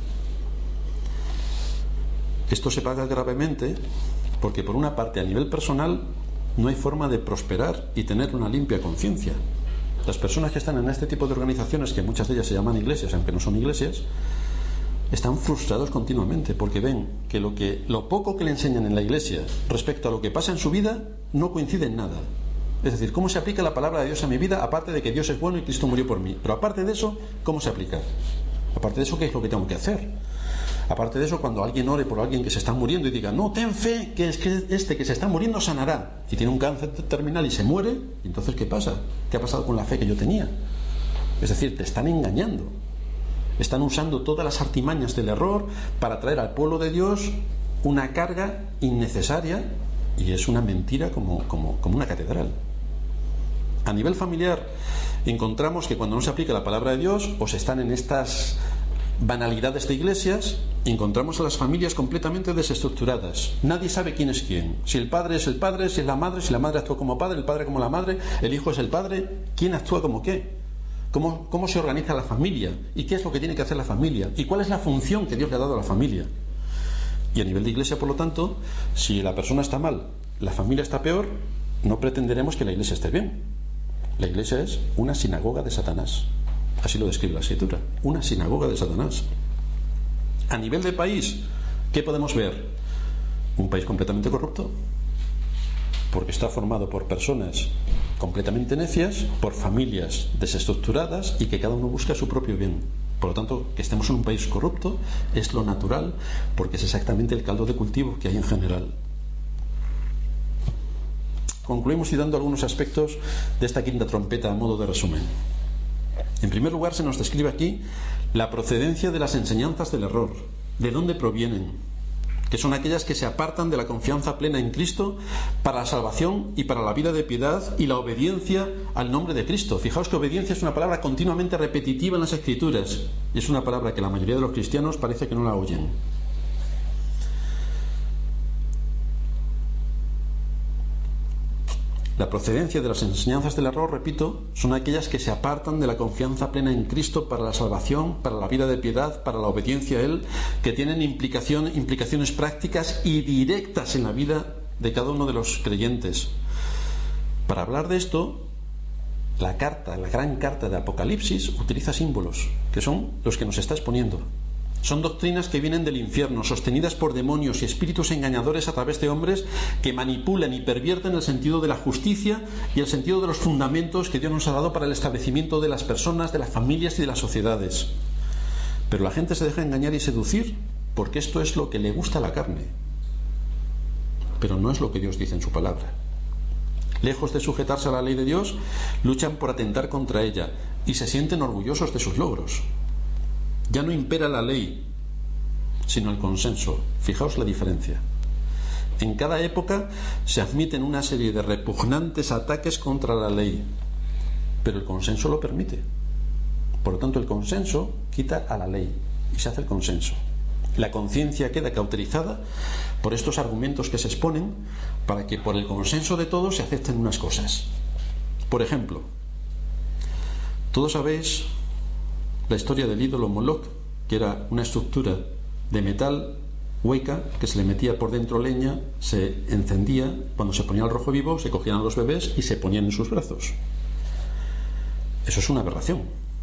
Esto se paga gravemente porque, por una parte, a nivel personal no hay forma de prosperar y tener una limpia conciencia. Las personas que están en este tipo de organizaciones, que muchas de ellas se llaman iglesias, aunque no son iglesias, están frustrados continuamente porque ven que lo poco que le enseñan en la iglesia respecto a lo que pasa en su vida no coincide en nada. Es decir, ¿cómo se aplica la palabra de Dios a mi vida? Aparte de que Dios es bueno y Cristo murió por mí. Pero aparte de eso, ¿cómo se aplica? Aparte de eso, ¿qué es lo que tengo que hacer? Aparte de eso, cuando alguien ore por alguien que se está muriendo y diga, no, ten fe, que es que este que se está muriendo sanará, y tiene un cáncer terminal y se muere, entonces ¿qué pasa? ¿Qué ha pasado con la fe que yo tenía? Es decir, te están engañando. Están usando todas las artimañas del error para traer al pueblo de Dios una carga innecesaria, y es una mentira como una catedral. A nivel familiar encontramos que cuando no se aplica la palabra de Dios, o se están en estas banalidades de iglesias, encontramos a las familias completamente desestructuradas. Nadie sabe quién es quién. Si el padre es el padre, si es la madre actúa como padre, el padre como la madre, el hijo es el padre. ¿Quién actúa como qué? ¿Cómo se organiza la familia? ¿Y qué es lo que tiene que hacer la familia? ¿Y cuál es la función que Dios le ha dado a la familia? Y a nivel de iglesia, por lo tanto, si la persona está mal, la familia está peor, no pretenderemos que la iglesia esté bien. La iglesia es una sinagoga de Satanás. Así lo describe la Escritura, una sinagoga de Satanás. A nivel de país, ¿qué podemos ver? Un país completamente corrupto, porque está formado por personas completamente necias, por familias desestructuradas y que cada uno busca su propio bien. Por lo tanto, que estemos en un país corrupto es lo natural, porque es exactamente el caldo de cultivo que hay en general. Concluimos citando algunos aspectos de esta quinta trompeta a modo de resumen. En primer lugar, se nos describe aquí la procedencia de las enseñanzas del error, de dónde provienen, que son aquellas que se apartan de la confianza plena en Cristo para la salvación y para la vida de piedad y la obediencia al nombre de Cristo. Fijaos que obediencia es una palabra continuamente repetitiva en las Escrituras, y es una palabra que la mayoría de los cristianos parece que no la oyen. La procedencia de las enseñanzas del error, repito, son aquellas que se apartan de la confianza plena en Cristo para la salvación, para la vida de piedad, para la obediencia a Él, que tienen implicaciones prácticas y directas en la vida de cada uno de los creyentes. Para hablar de esto, la gran carta de Apocalipsis utiliza símbolos, que son los que nos está exponiendo. Son doctrinas que vienen del infierno, sostenidas por demonios y espíritus engañadores a través de hombres que manipulan y pervierten el sentido de la justicia y el sentido de los fundamentos que Dios nos ha dado para el establecimiento de las personas, de las familias y de las sociedades. Pero la gente se deja engañar y seducir porque esto es lo que le gusta a la carne, pero no es lo que Dios dice en su palabra. Lejos de sujetarse a la ley de Dios, luchan por atentar contra ella y se sienten orgullosos de sus logros. Ya no impera la ley, sino el consenso. Fijaos la diferencia. En cada época se admiten una serie de repugnantes ataques contra la ley, pero el consenso lo permite. Por lo tanto, el consenso quita a la ley y se hace el consenso. La conciencia queda cauterizada por estos argumentos que se exponen para que por el consenso de todos se acepten unas cosas. Por ejemplo, todos sabéis la historia del ídolo Moloch, que era una estructura de metal hueca que se le metía por dentro leña, se encendía, cuando se ponía el rojo vivo se cogían a los bebés y se ponían en sus brazos. Eso es una aberración.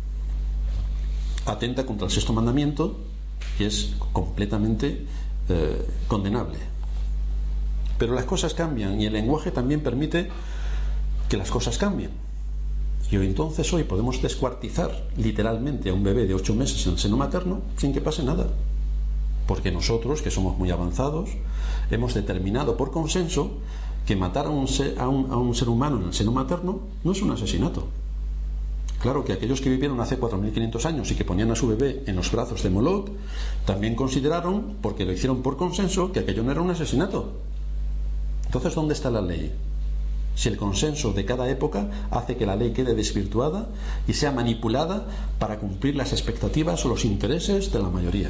Atenta contra el sexto mandamiento y es completamente condenable. Pero las cosas cambian y el lenguaje también permite que las cosas cambien. Y entonces hoy podemos descuartizar literalmente a un bebé de 8 meses en el seno materno sin que pase nada. Porque nosotros, que somos muy avanzados, hemos determinado por consenso que matar a un ser humano en el seno materno no es un asesinato. Claro que aquellos que vivieron hace 4.500 años y que ponían a su bebé en los brazos de Moloch también consideraron, porque lo hicieron por consenso, que aquello no era un asesinato. Entonces, ¿dónde está la ley? Si el consenso de cada época hace que la ley quede desvirtuada y sea manipulada para cumplir las expectativas o los intereses de la mayoría.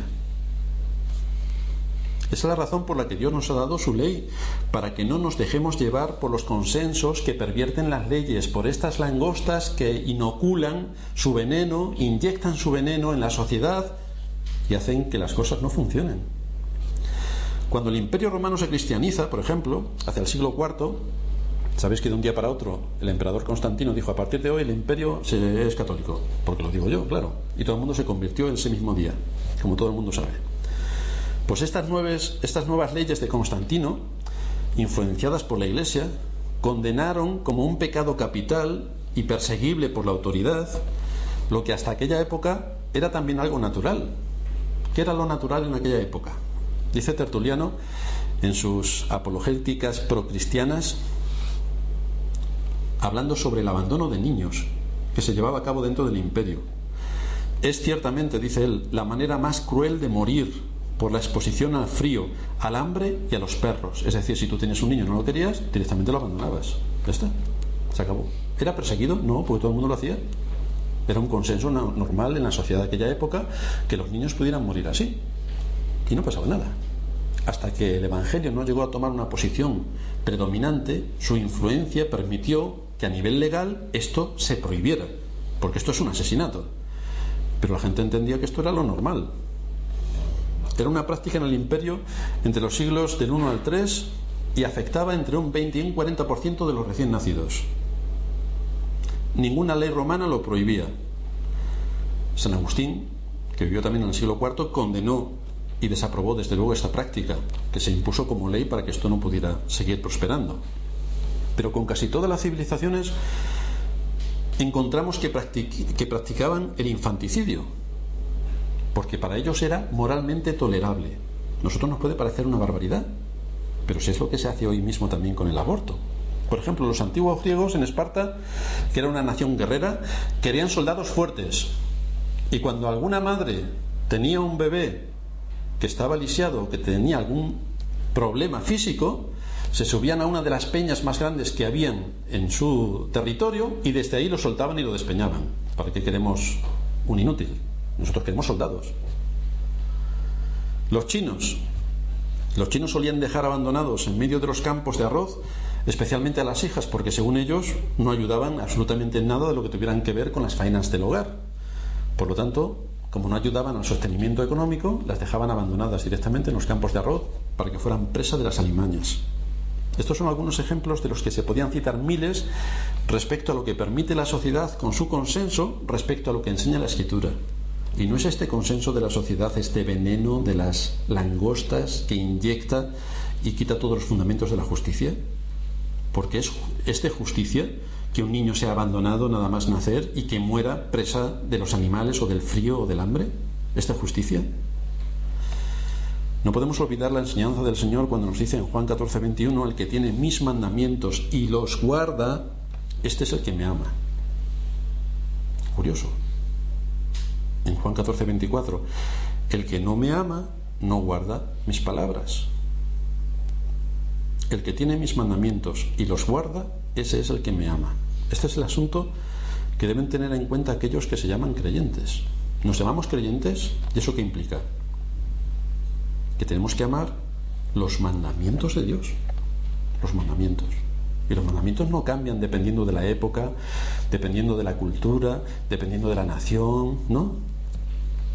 Esa es la razón por la que Dios nos ha dado su ley, para que no nos dejemos llevar por los consensos que pervierten las leyes, por estas langostas que inoculan su veneno, inyectan su veneno en la sociedad y hacen que las cosas no funcionen. Cuando el Imperio Romano se cristianiza, por ejemplo, hacia el siglo IV, sabéis que de un día para otro el emperador Constantino dijo: a partir de hoy el imperio es católico, porque lo digo yo, claro, y todo el mundo se convirtió en ese mismo día, como todo el mundo sabe. Pues estas nuevas leyes de Constantino, influenciadas por la Iglesia, condenaron como un pecado capital y perseguible por la autoridad lo que hasta aquella época era también algo natural. ¿Qué era lo natural en aquella época? Dice Tertuliano en sus apologéticas procristianas, hablando sobre el abandono de niños que se llevaba a cabo dentro del imperio. Es ciertamente, dice él, la manera más cruel de morir por la exposición al frío, al hambre y a los perros. Es decir, si tú tienes un niño y no lo querías, directamente lo abandonabas. Ya está, se acabó. ¿Era perseguido? No, porque todo el mundo lo hacía. Era un consenso normal en la sociedad de aquella época que los niños pudieran morir así. Y no pasaba nada. Hasta que el Evangelio no llegó a tomar una posición predominante, su influencia permitió que a nivel legal esto se prohibiera, porque esto es un asesinato. Pero la gente entendía que esto era lo normal. Era una práctica en el imperio entre los siglos del 1 al 3 y afectaba entre un 20 y un 40% de los recién nacidos. Ninguna ley romana lo prohibía. San Agustín, que vivió también en el siglo IV, condenó y desaprobó desde luego esta práctica, que se impuso como ley para que esto no pudiera seguir prosperando. Pero con casi todas las civilizaciones encontramos que practicaban el infanticidio, porque para ellos era moralmente tolerable. Nosotros nos puede parecer una barbaridad, pero si es lo que se hace hoy mismo también con el aborto. Por ejemplo, los antiguos griegos en Esparta, que era una nación guerrera, querían soldados fuertes, y cuando alguna madre tenía un bebé que estaba lisiado, que tenía algún problema físico, se subían a una de las peñas más grandes que habían en su territorio y desde ahí lo soltaban y lo despeñaban. ¿Para qué queremos un inútil? Nosotros queremos soldados. Los chinos solían dejar abandonados en medio de los campos de arroz, especialmente a las hijas, porque según ellos no ayudaban absolutamente en nada de lo que tuvieran que ver con las faenas del hogar. Por lo tanto, como no ayudaban al sostenimiento económico, las dejaban abandonadas directamente en los campos de arroz para que fueran presa de las alimañas. Estos son algunos ejemplos de los que se podían citar miles respecto a lo que permite la sociedad con su consenso respecto a lo que enseña la Escritura. ¿Y no es este consenso de la sociedad este veneno de las langostas que inyecta y quita todos los fundamentos de la justicia? Porque es de justicia que un niño sea abandonado nada más nacer y que muera presa de los animales o del frío o del hambre. ¿Es de justicia? No podemos olvidar la enseñanza del Señor cuando nos dice en Juan 14:21: el que tiene mis mandamientos y los guarda, este es el que me ama. Curioso. En Juan 14:24: el que no me ama no guarda mis palabras. El que tiene mis mandamientos y los guarda, ese es el que me ama. Este es el asunto que deben tener en cuenta aquellos que se llaman creyentes. ¿Nos llamamos creyentes? ¿Y eso qué implica? Que tenemos que amar los mandamientos de Dios. Los mandamientos. Y los mandamientos no cambian dependiendo de la época, dependiendo de la cultura, dependiendo de la nación, ¿no?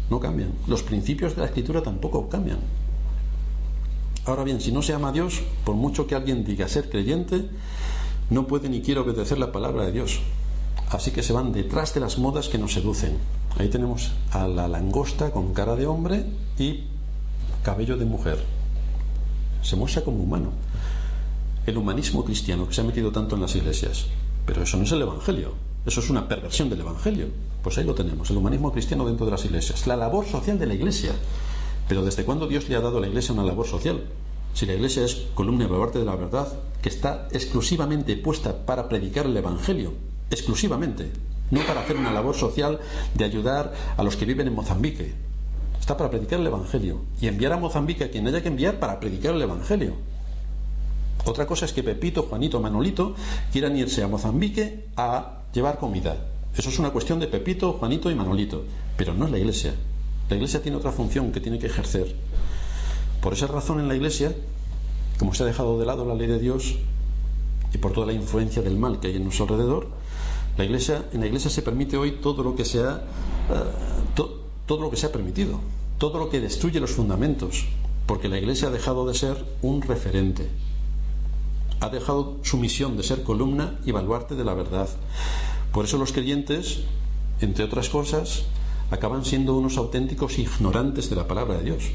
no cambian. Los principios de la Escritura tampoco cambian. Ahora bien, si no se ama a Dios, por mucho que alguien diga ser creyente, no puede ni quiere obedecer la palabra de Dios. Así que se van detrás de las modas que nos seducen. Ahí tenemos a la langosta con cara de hombre y cabello de mujer. Se muestra como humano. El humanismo cristiano que se ha metido tanto en las iglesias. Pero eso no es el Evangelio. Eso es una perversión del Evangelio. Pues ahí lo tenemos, el humanismo cristiano dentro de las iglesias. La labor social de la iglesia. Pero ¿desde cuándo Dios le ha dado a la iglesia una labor social? Si la iglesia es columna y baluarte de la verdad, que está exclusivamente puesta para predicar el Evangelio, exclusivamente, no para hacer una labor social de ayudar a los que viven en Mozambique. Está para predicar el Evangelio y enviar a Mozambique a quien haya que enviar para predicar el Evangelio. Otra cosa es que Pepito, Juanito, Manolito quieran irse a Mozambique a llevar comida. Eso es una cuestión de Pepito, Juanito y Manolito, pero no es la iglesia. La iglesia tiene otra función que tiene que ejercer. Por esa razón en la iglesia, como se ha dejado de lado la ley de Dios y por toda la influencia del mal que hay en nuestro alrededor, en la iglesia se permite hoy todo lo que se ha permitido, todo lo que destruye los fundamentos, porque la iglesia ha dejado de ser un referente, ha dejado su misión de ser columna y baluarte de la verdad. Por eso los creyentes, entre otras cosas, acaban siendo unos auténticos ignorantes de la palabra de Dios.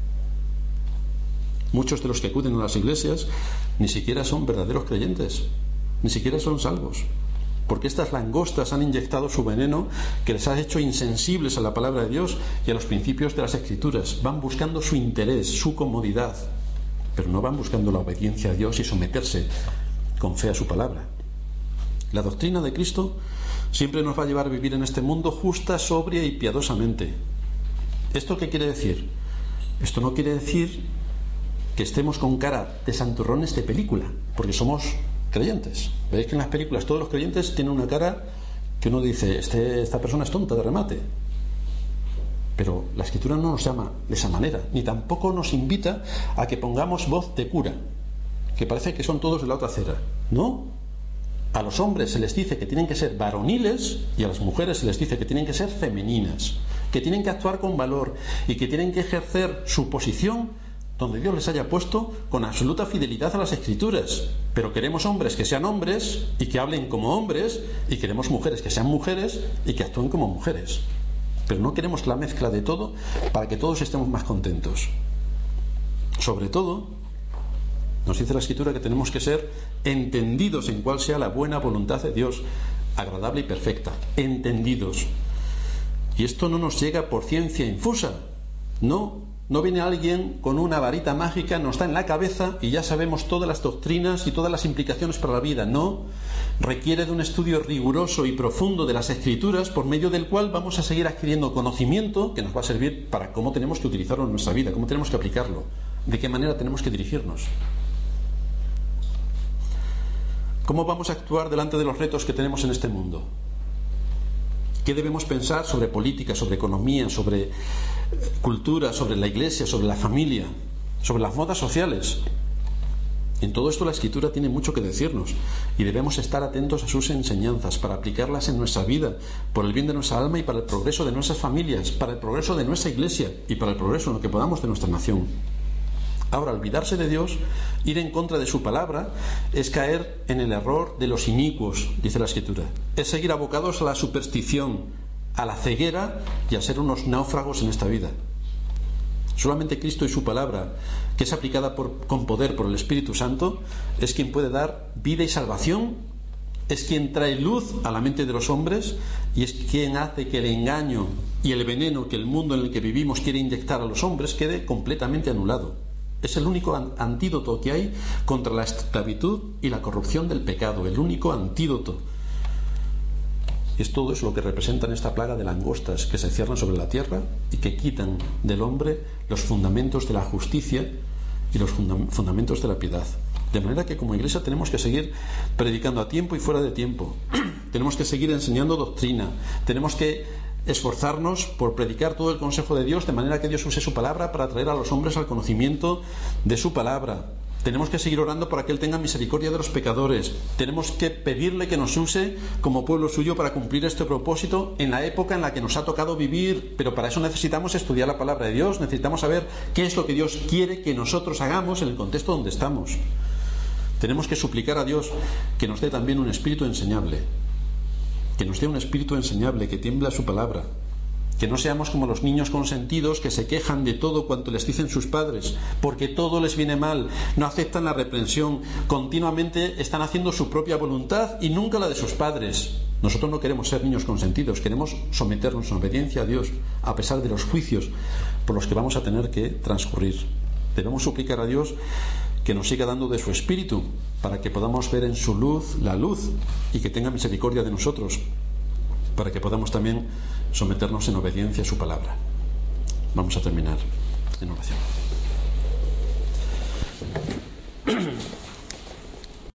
Muchos de los que acuden a las iglesias ni siquiera son verdaderos creyentes, ni siquiera son salvos, porque estas langostas han inyectado su veneno que les ha hecho insensibles a la palabra de Dios y a los principios de las Escrituras. Van buscando su interés, su comodidad, pero no van buscando la obediencia a Dios y someterse con fe a su palabra. La doctrina de Cristo siempre nos va a llevar a vivir en este mundo justa, sobria y piadosamente. ¿Esto qué quiere decir? Esto no quiere decir que estemos con cara de santurrones de película, porque somos creyentes. Veis que en las películas todos los creyentes tienen una cara que uno dice, esta persona es tonta de remate. Pero la Escritura no nos llama de esa manera, ni tampoco nos invita a que pongamos voz de cura, que parece que son todos de la otra acera. No. A los hombres se les dice que tienen que ser varoniles y a las mujeres se les dice que tienen que ser femeninas, que tienen que actuar con valor y que tienen que ejercer su posición donde Dios les haya puesto con absoluta fidelidad a las Escrituras. Pero queremos hombres que sean hombres y que hablen como hombres, y queremos mujeres que sean mujeres y que actúen como mujeres. Pero no queremos la mezcla de todo para que todos estemos más contentos. Sobre todo, nos dice la Escritura que tenemos que ser entendidos en cuál sea la buena voluntad de Dios, agradable y perfecta. Entendidos. Y esto no nos llega por ciencia infusa. No viene alguien con una varita mágica, nos da en la cabeza y ya sabemos todas las doctrinas y todas las implicaciones para la vida. No, requiere de un estudio riguroso y profundo de las Escrituras, por medio del cual vamos a seguir adquiriendo conocimiento que nos va a servir para cómo tenemos que utilizarlo en nuestra vida, cómo tenemos que aplicarlo, de qué manera tenemos que dirigirnos. ¿Cómo vamos a actuar delante de los retos que tenemos en este mundo? ¿Qué debemos pensar sobre política, sobre economía, sobre cultura, sobre la iglesia, sobre la familia, sobre las modas sociales? En todo esto la Escritura tiene mucho que decirnos y debemos estar atentos a sus enseñanzas para aplicarlas en nuestra vida, por el bien de nuestra alma y para el progreso de nuestras familias, para el progreso de nuestra iglesia y para el progreso en lo que podamos de nuestra nación. Ahora, olvidarse de Dios, ir en contra de su palabra, es caer en el error de los inicuos, dice la Escritura. Es seguir abocados a la superstición, a la ceguera y a ser unos náufragos en esta vida. Solamente Cristo y su palabra, que es aplicada con poder por el Espíritu Santo, es quien puede dar vida y salvación, es quien trae luz a la mente de los hombres y es quien hace que el engaño y el veneno que el mundo en el que vivimos quiere inyectar a los hombres quede completamente anulado. Es el único antídoto que hay contra la esclavitud y la corrupción del pecado, el único antídoto. Es todo eso lo que representa en esta plaga de langostas que se cierran sobre la tierra y que quitan del hombre los fundamentos de la justicia y los fundamentos de la piedad. De manera que como iglesia tenemos que seguir predicando a tiempo y fuera de tiempo. Tenemos que seguir enseñando doctrina. Tenemos que esforzarnos por predicar todo el consejo de Dios, de manera que Dios use su palabra para traer a los hombres al conocimiento de su palabra. Tenemos que seguir orando para que Él tenga misericordia de los pecadores. Tenemos que pedirle que nos use como pueblo suyo para cumplir este propósito en la época en la que nos ha tocado vivir. Pero para eso necesitamos estudiar la palabra de Dios, necesitamos saber qué es lo que Dios quiere que nosotros hagamos en el contexto donde estamos. Tenemos que suplicar a Dios que nos dé también un espíritu enseñable, que nos dé un espíritu enseñable, que tiembla su palabra, que no seamos como los niños consentidos que se quejan de todo cuanto les dicen sus padres, porque todo les viene mal, no aceptan la reprensión, continuamente están haciendo su propia voluntad y nunca la de sus padres. Nosotros no queremos ser niños consentidos, queremos someternos en obediencia a Dios, a pesar de los juicios por los que vamos a tener que transcurrir. Debemos suplicar a Dios que nos siga dando de su espíritu, para que podamos ver en su luz la luz y que tenga misericordia de nosotros, para que podamos también someternos en obediencia a su palabra. Vamos a terminar en oración.